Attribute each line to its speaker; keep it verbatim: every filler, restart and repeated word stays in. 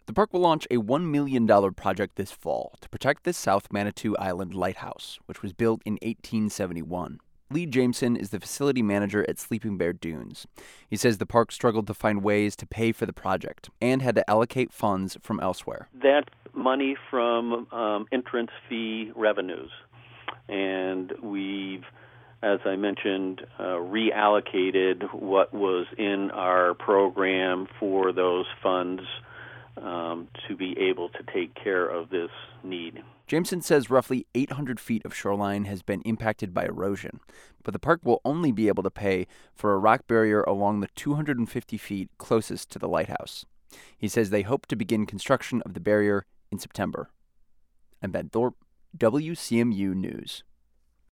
Speaker 1: The park will launch a one million dollars project this fall to protect the South Manitou Island Lighthouse, which was built in eighteen seventy-one. Lee Jameson is the facility manager at Sleeping Bear Dunes. He says the park struggled to find ways to pay for the project and had to allocate funds from elsewhere.
Speaker 2: That's money from um, entrance fee revenues. And we've, as I mentioned, uh, reallocated what was in our program for those funds um, to be able to take care of this need.
Speaker 1: Jameson says roughly eight hundred feet of shoreline has been impacted by erosion, but the park will only be able to pay for a rock barrier along the two hundred fifty feet closest to the lighthouse. He says they hope to begin construction of the barrier in September. I'm Ben Thorpe, W C M U News.